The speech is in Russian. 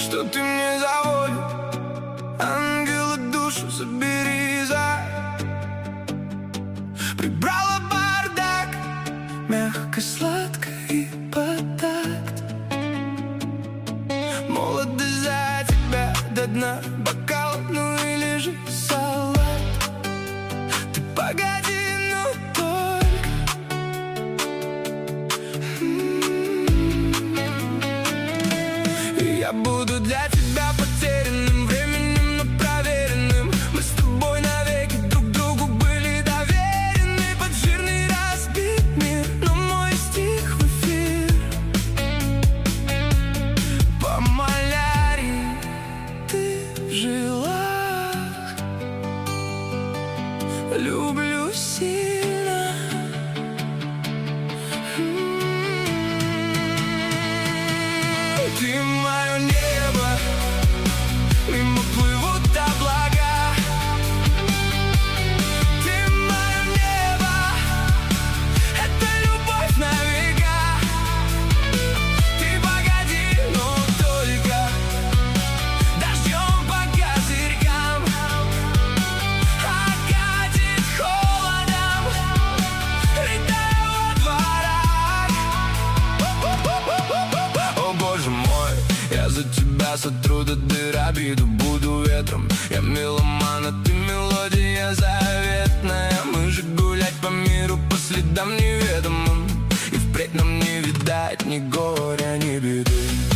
что ты мне за волю. Ангела душу забери, прибрала бардак, мягко, сладко и под такт. Молодость за тебя до дна, бокал, ну или же салат. Ты погоди, но только я буду для тебя потерянным временем, но проверенным. Мы с тобой навеки друг другу были доверены. Под жирный разбит мир, но мой стих в эфир. По малярии ты в жилах. Люблю сильно. Ты мое небо, мимо плывут облака. Ты мое небо, это любовь на века. Ты погоди, но только дождем по козырькам окатит холодом, летая во дворах. О боже мой, я за тебя сотру до дыр обиду, буду ветром. Я меломан, а ты мелодия заветная. Мы же гулять по миру по следам неведомым, и впредь нам не видать ни горя, ни беды.